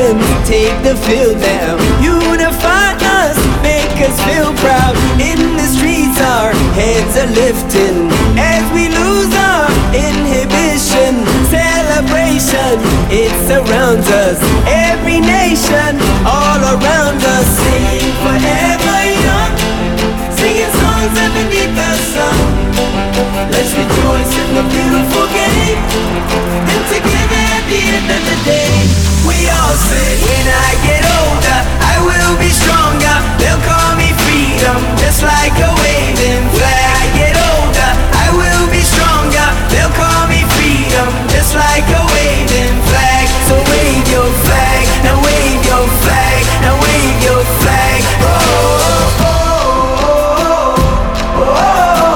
champions take the field now. Unify us, make us feel proud. In the streets our heads are lifting as we lose our inhibition. Celebration, it surrounds us. Every nation, all around us. Sing forever young, singing songs underneath the sun. Let's rejoice in the beautiful game, and together at the end of the day, we all say, when I get older, I will be stronger. They'll call me freedom, just like a waving flag. I get older, I will be stronger. They'll call me freedom, just like a waving flag. So wave your flag, now wave your flag, now wave your flag. Oh, oh, oh, oh, oh,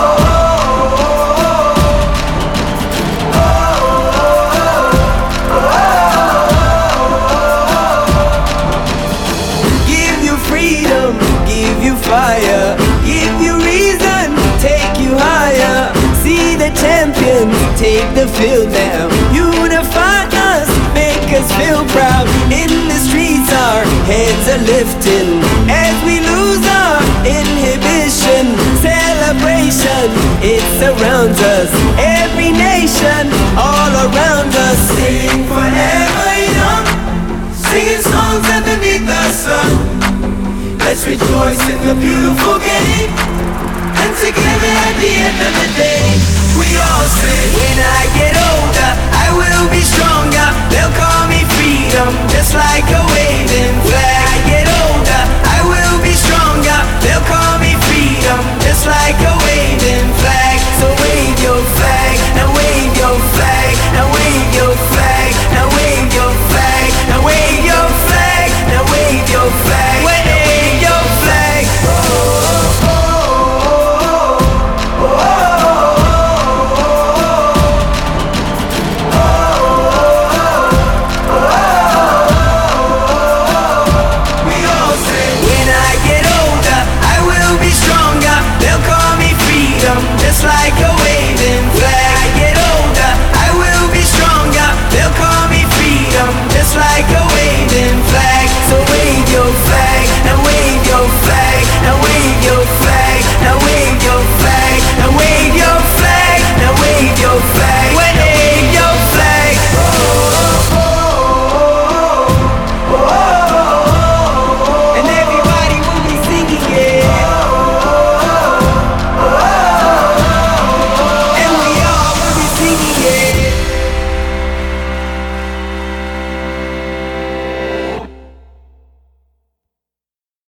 freedom, give you fire, give you reason, take you higher. See the champions take the field now. Unify us, make us feel proud. In the streets our heads are lifting as we lose our inhibition. Celebration, it surrounds us. Every nation, all around us. Sing forever young, singing songs underneath the sun. Let's rejoice in the beautiful game, and together at the end of the day, we all say, when I get older, I will be stronger. They'll call me freedom, just like a